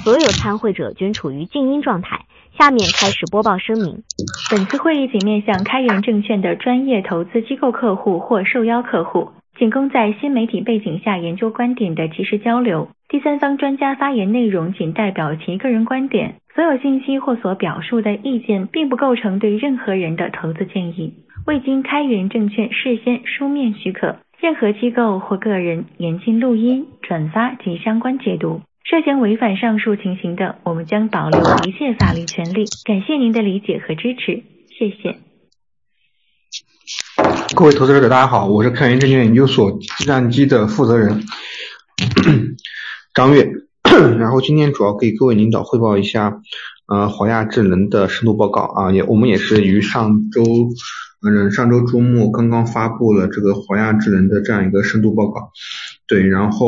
所有参会者均处于静音状态。下面开始播报声明。 本次会议仅面向开源证券的专业投资机构客户或受邀客户，仅供在新媒体背景下研究观点的及时交流。第三方专家发言内容仅代表其个人观点，所有信息或所表述的意见并不构成对任何人的投资建议。未经开源证券事先书面许可，任何机构或个人严禁录音、转发及相关解读。涉嫌违反上述情形的，我们将保留一切法律权利。感谢您的理解和支持，谢谢。 各位投资者大家好，我是开源证券研究所计算机的负责人张悦，然后今天主要给各位领导汇报一下华亚智能的深度报告啊，我们也是于上周周末刚刚发布了这个华亚智能的这样一个深度报告。对，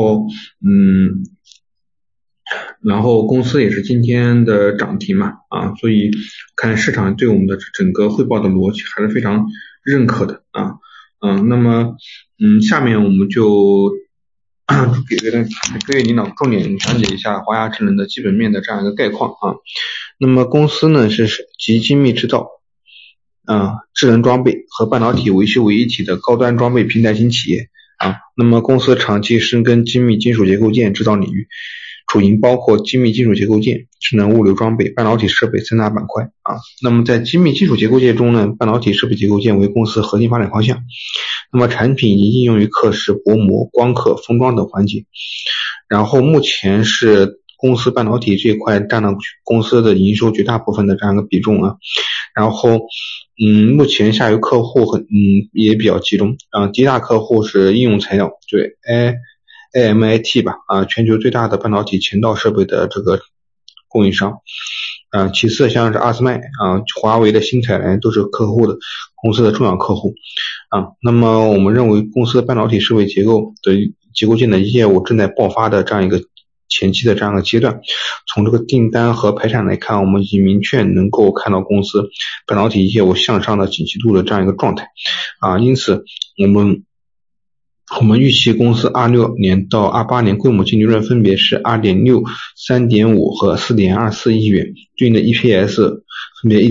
然后公司也是今天的涨停嘛啊，所以看市场对我们的整个汇报的逻辑还是非常认可的啊。那么下面我们就给各位领导重点讲解一下华亚智能的基本面的这样一个概况啊。那么公司呢是集精密制造智能装备和半导体维修为一体的高端装备平台型企业啊。那么公司长期深耕精密金属结构件制造领域，主营包括精密金属结构件、智能物流装备、半导体设备三大板块啊。那么在精密金属结构件中呢，半导体设备结构件为公司核心发展方向。那么产品已应用于刻蚀、薄膜、光刻、封装等环节。然后目前是公司半导体这一块占了公司的营收绝大部分的这样一个比重啊。然后目前下游客户也比较集中啊，第一大客户是应用材料，对AMIT 吧全球最大的半导体前道设备的这个供应商其次像是阿斯麦华为的新凯来都是公司的重要客户那么我们认为公司的半导体设备结构件的业务正在爆发的这样一个前期的这样一个阶段。从这个订单和排产来看，我们已经明确能够看到公司半导体业务向上的景气度的这样一个状态因此我们预期公司26年到28年规模净利润分别是 2.6、3.5 和 4.24 亿元，对应的 EPS 分别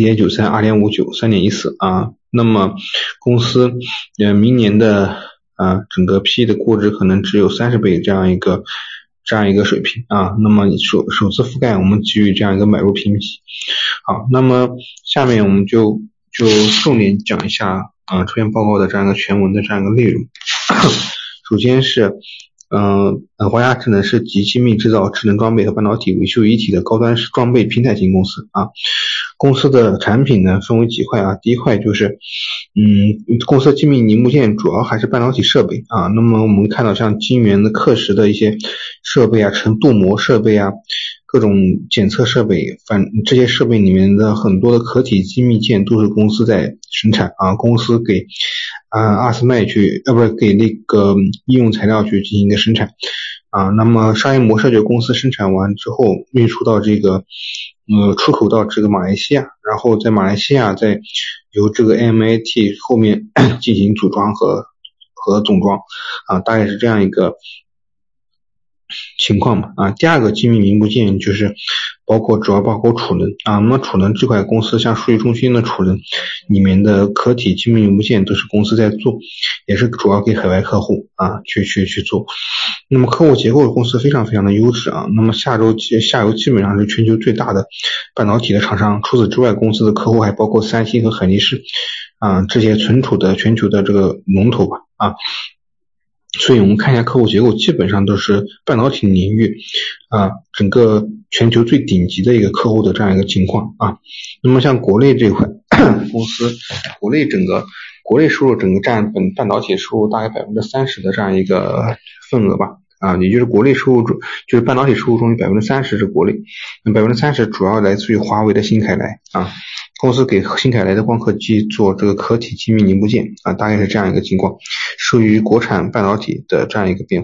1.93、2.59、3.14那么公司明年的整个 PE 的估值可能只有30倍这样一个水平那么首次覆盖我们给予这样一个买入评级。好，那么下面我们就重点讲一下这篇报告的这样一个全文的这样一个内容。首先是华亚智能是集精密制造、智能装备和半导体维修一体的高端装备平台型公司公司的产品呢分为几块第一块就是公司精密零部件主要还是半导体设备那么我们看到像晶圆的刻蚀的一些设备成镀膜设备各种检测设备，这些设备里面的很多的壳体精密件都是公司在生产公司给阿斯麦给那个应用材料去进行一个生产那么商业模式就公司生产完之后运输到这个出口到这个马来西亚，然后在马来西亚再由这个 MIT 后面进行组装和总装大概是这样一个情况吧第二个精密零部件就是主要包括储能那么储能这块公司像数据中心的储能里面的壳体精密零部件都是公司在做，也是主要给海外客户去做。那么客户结构的公司非常非常的优质那么下游基本上是全球最大的半导体的厂商。除此之外，公司的客户还包括三星和海力士这些存储的全球的这个龙头吧所以我们看一下客户结构，基本上都是半导体领域整个全球最顶级的一个客户的这样一个情况那么像国内这块公司，国内收入整个占半导体收入大概 30% 的这样一个份额吧也就是国内收入就是半导体收入中 30% 是国内，30% 主要来自于华为的新凯来公司给新凯来的光刻机做这个壳体精密零部件大概是这样一个情况，属于国产半导体的这样一个变化。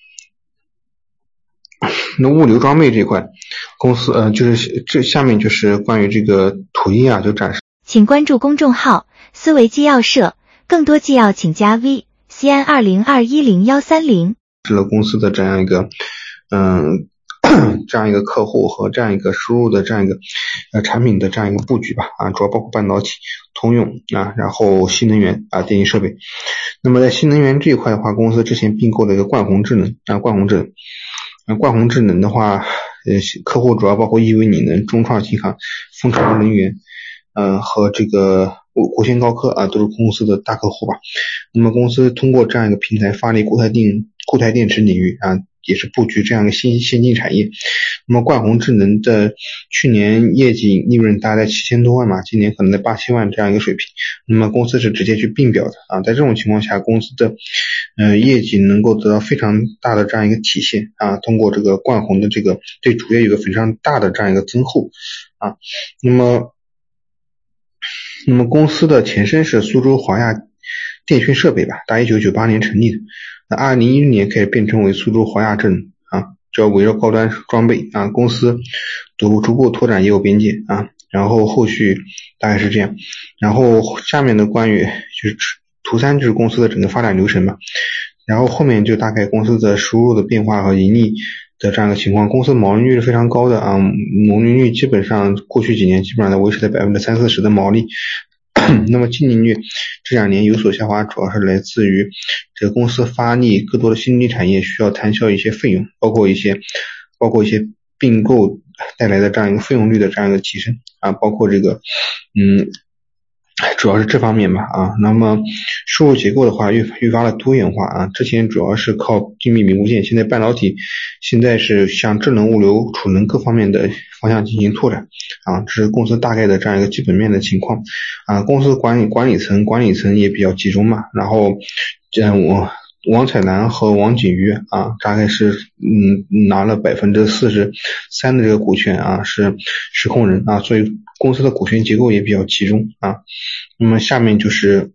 那物流装备这块公司这下面就是关于这个图一就展示。 请关注公众号思维纪要社，更多纪要请加 VCN20210130。 是了公司的这样一个这样一个客户和这样一个输入的这样一个产品的这样一个布局吧主要包括半导体、通用然后新能源电气设备。那么在新能源这一块的话，公司之前并购了一个冠宏智能冠宏智能的话客户主要包括亿维锂能、中创新航、丰潮能源和这个国轩高科都是公司的大客户吧。那么公司通过这样一个平台发力固态电池领域也是布局这样一个先进产业。那么冠宏智能的去年业绩利润大概在7000多万嘛，今年可能在8000万这样一个水平。那么公司是直接去并表的在这种情况下，公司的业绩能够得到非常大的这样一个体现通过这个冠宏的这个对主业有一个非常大的这样一个增厚那么公司的前身是苏州华亚电讯设备吧，大1998年成立的。那2016年开始变成为苏州华亚智能主要围绕高端装备公司逐步拓展业务边界然后后续大概是这样。然后下面的关于就是图3就是公司的整个发展流程吧，然后后面就大概公司的收入的变化和盈利的这样一个情况。公司毛利率是非常高的毛利率基本上过去几年基本上在维持在30-40%的毛利那么净利率这2年有所下滑，主要是来自于这个公司发力更多的新经济产业需要摊销一些费用，包括一些并购带来的这样一个费用率的这样一个提升包括这个主要是这方面吧那么收入结构的话愈发的多元化之前主要是靠精密零部件，现在半导体现在是向智能物流、储能各方面的方向进行拓展这是公司大概的这样一个基本面的情况公司管理层也比较集中嘛，然后王彩兰和王景瑜大概是拿了43%的这个股权是实控人所以公司的股权结构也比较集中那么下面就是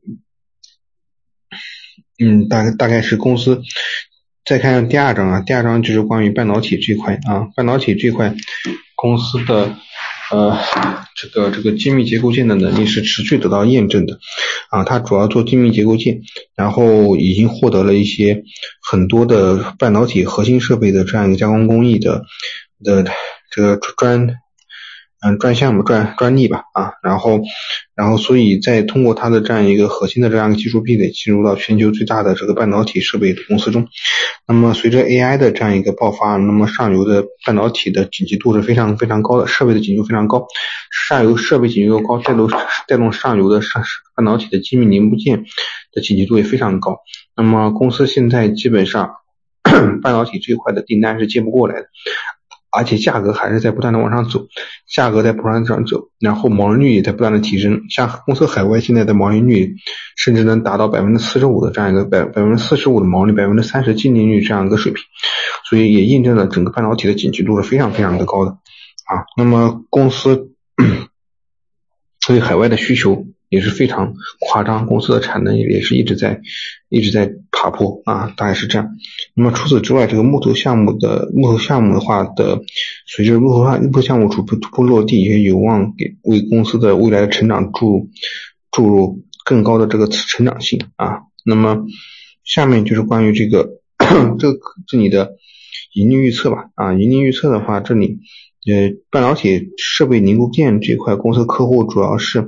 大概是公司。再看第二章就是关于半导体这块半导体这块公司的这个精密结构件的能力是持续得到验证的它主要做精密结构件，然后已经获得了一些很多的半导体核心设备的这样一个加工工艺的这个专项目专利吧然后所以在通过它的这样一个核心的这样一个技术壁垒进入到全球最大的这个半导体设备公司中。那么随着 AI 的这样一个爆发，那么上游的半导体的紧急度是非常非常高的，设备的紧急度非常高，上游设备紧急度高，带动上游的半导体的精密零部件的紧急度也非常高。那么公司现在基本上半导体这一块的订单是接不过来的，而且价格还是在不断的往上走，然后毛利率也在不断的提升。像公司海外现在的毛利率甚至能达到45%的这样一个45%的毛利，30%净利率这样一个水平，所以也印证了整个半导体的紧急度是非常非常的高的那么公司对海外的需求也是非常夸张，公司的产能也是一直在爬坡大概是这样。那么除此之外，这个木头项目的话随着木头项目逐步落地，也有望为公司的未来的成长注入更高的这个成长性那么下面就是关于这里的盈利预测吧盈利预测的话，这里半导体设备零部件这块公司客户主要是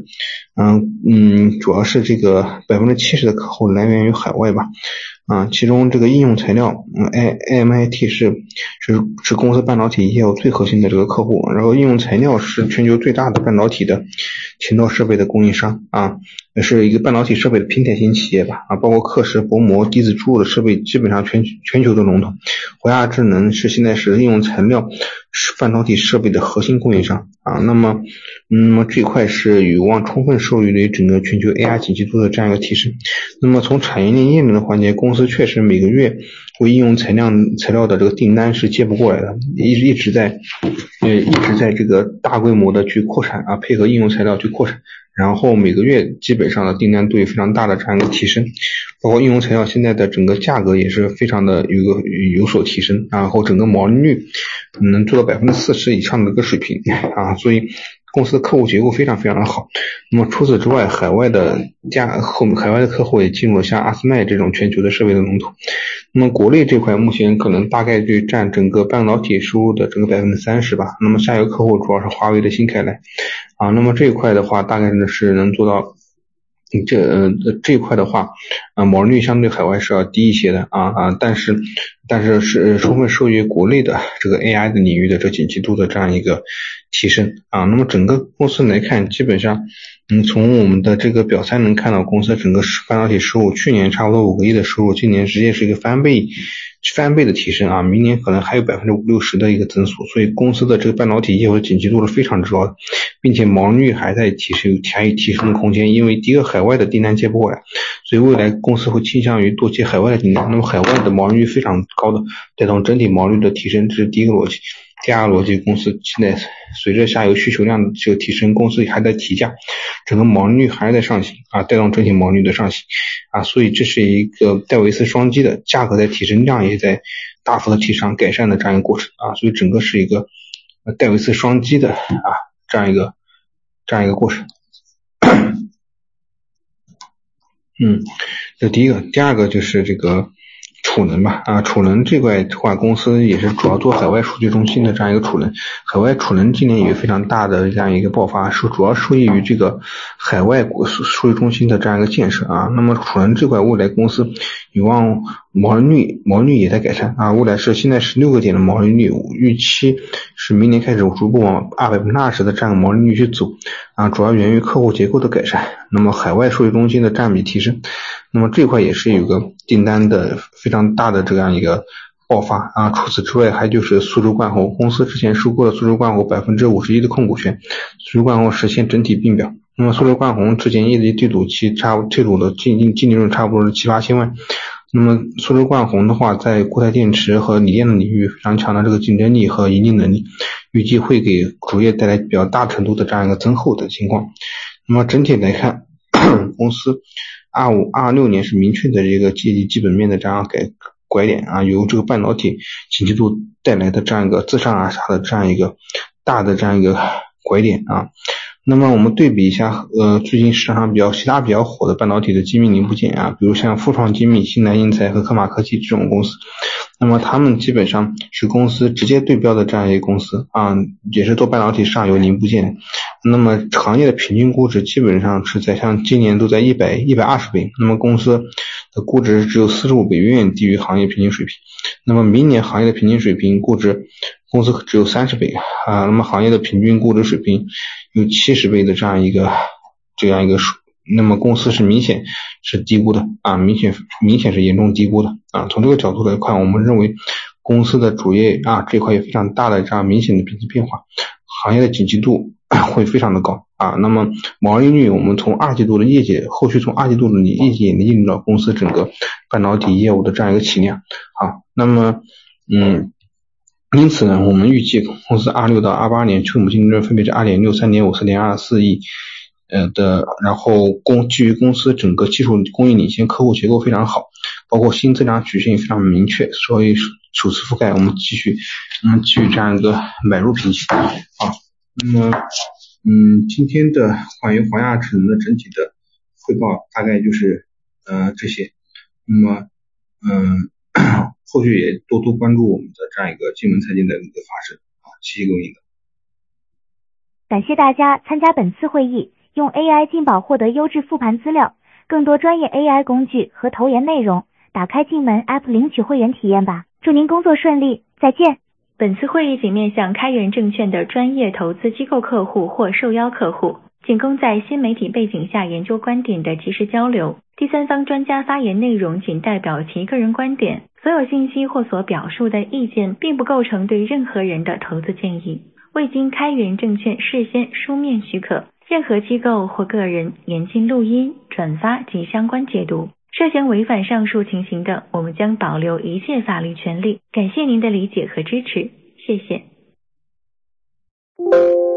这个70%的客户来源于海外吧其中这个应用材料AMIT 是公司半导体业务最核心的这个客户，然后应用材料是全球最大的半导体的前端设备的供应商也是一个半导体设备的平台型企业吧包括刻石、薄膜、滴子注入的设备基本上全球的龙头。华亚智能现在是应用材料半导体设备的核心供应商那么这一块是有望充分受益于整个全球 AI 紧急度的这样一个提升。那么从产业链验证的环节，公司确实每个月为应用材料的这个订单是接不过来的，一直在这个大规模的去扩产配合应用材料去扩产，然后每个月基本上的订单都有非常大的这样一个提升，包括应用材料现在的整个价格也是非常的有所提升然后整个毛利率能做到40%以上的一个水平所以公司的客户结构非常非常的好。那么除此之外，海外的客户也进入了像阿斯麦这种全球的设备的龙头。那么国内这块目前可能大概就占整个半导体收入的整个30%吧。那么下游客户主要是华为的新凯莱那么这一块的话大概是能做到这一块的话毛利率相对海外是要低一些的但是是充分受益于国内的这个 AI 的领域的这景气度的这样一个提升那么整个公司来看，基本上从我们的这个表3能看到，公司整个半导体收入去年差不多5个亿的收入，今年直接是一个翻倍的提升明年可能还有50-60%的一个增速，所以公司的这个半导体业务的景气度是非常之高的，并且毛利率还在提升的空间，因为第一个海外的订单接不过来，所以未来公司会倾向于多接海外的订单，那么海外的毛利率非常高的，带动整体毛利率的提升，这是第一个逻辑。第二个逻辑，公司现在随着下游需求量的这个提升，公司还在提价，整个毛利率还在上行带动整体毛利率的上行所以这是一个戴维斯双击的，价格在提升，量也在大幅的提升改善的这样一个过程所以整个是一个戴维斯双击的这样一个过程。这第一个。第二个就是这个储能吧储能这块的话，公司也是主要做海外数据中心的这样一个储能，海外储能今年有非常大的这样一个爆发，主要受益于这个海外数据中心的这样一个建设那么储能这块未来公司有望毛利率也在改善未来是现在16个点的毛利率，预期是明年开始逐步往20%的这样毛利率去走主要源于客户结构的改善，那么海外数据中心的占比提升，那么这块也是有个订单的非常大的这样一个爆发除此之外，还就是苏州冠宏，公司之前收购了苏州冠宏51%的控股权，苏州冠宏实现整体并表。那么苏州冠宏之前业绩对赌期对赌的净利润差不多是7-8千万。那么苏州冠宏的话，在固态电池和锂电的领域非常强的这个竞争力和盈利能力，预计会给主业带来比较大程度的这样一个增厚的情况。那么整体来看，公司25-26年是明确的这个业绩基本面的这样拐点由这个半导体景气度带来的这样一个自上而下的这样一个大的这样一个拐点那么我们对比一下最近市场上其他比较火的半导体的精密零部件比如像富创精密、新南英材和科马科技这种公司，那么他们基本上是公司直接对标的这样一个公司也是做半导体上游零部件，那么行业的平均估值基本上是在像今年都在120倍，那么公司的估值只有45倍，远远低于行业平均水平。那么明年行业的平均水平估值公司只有30倍那么行业的平均估值水平有70倍的这样一个那么公司是明显是低估的明显是严重低估的从这个角度来看，我们认为公司的主业这块有非常大的这样明显的变化，行业的景气度会非常的高那么毛利率我们从2季度的业绩，后续从2季度的业绩也能印证到公司整个半导体业务的这样一个起量那么因此呢，我们预计公司26到28年确母净利润分别是2.6、3.5、4.24亿然后基于公司整个技术工艺领先，客户结构非常好，包括新增长曲线也非常明确，所以首次覆盖我们继续这样一个买入评级那么今天的关于华亚智能的整体的汇报大概就是这些，那么后续也多关注我们的这样一个金融财经的一个发生谢谢各位。 感谢大家参加本次会议，用 AI 进宝获得优质复盘资料，更多专业 AI 工具和投研内容，打开进门 App 领取会员体验吧。祝您工作顺利，再见。 本次会议仅面向开源证券的专业投资机构客户或受邀客户，仅供在新媒体背景下研究观点的即时交流。第三方专家发言内容仅代表其个人观点，所有信息或所表述的意见并不构成对任何人的投资建议，未经开源证券事先书面许可，任何机构或个人严禁录音、转发及相关解读。涉嫌违反上述情形的，我们将保留一切法律权利。感谢您的理解和支持，谢谢。